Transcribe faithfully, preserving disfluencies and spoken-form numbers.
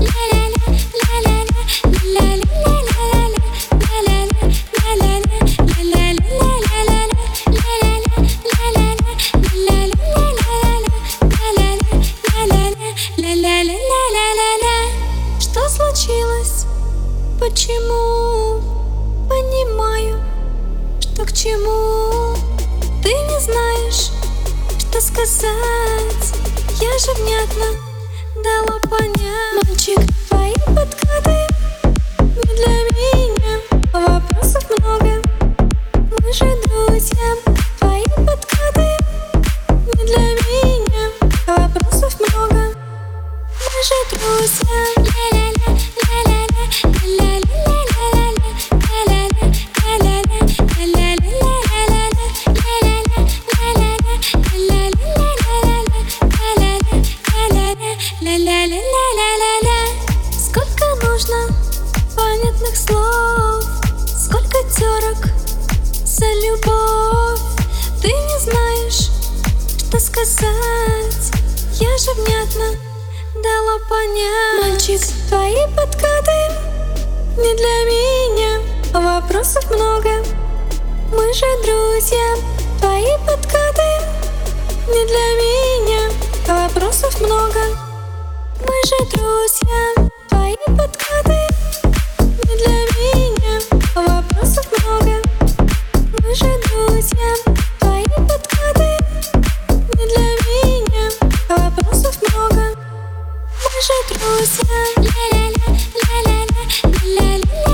Что случилось? Почему? Понимаю, что к чему. Ты не знаешь, что сказать. Я же внятно дала понять. Мальчик, твои подкаты не для меня. Вопросов много, мы же друзья. Твои подкаты не для меня. Вопросов много, мы же друзья. Сколько нужно понятных слов, сколько терок за любовь. Ты не знаешь, что сказать. Я же внятно дала понять. Мальчик, твои подкаты не для меня. Вопросов много, мы же друзья. Твои подкаты не для меня. Вопросов много, мы же друзья. Твои подкаты не для меня. Вопросов много, мы же друзья. Твои подкаты не для меня. Вопросов много, мы же друзья.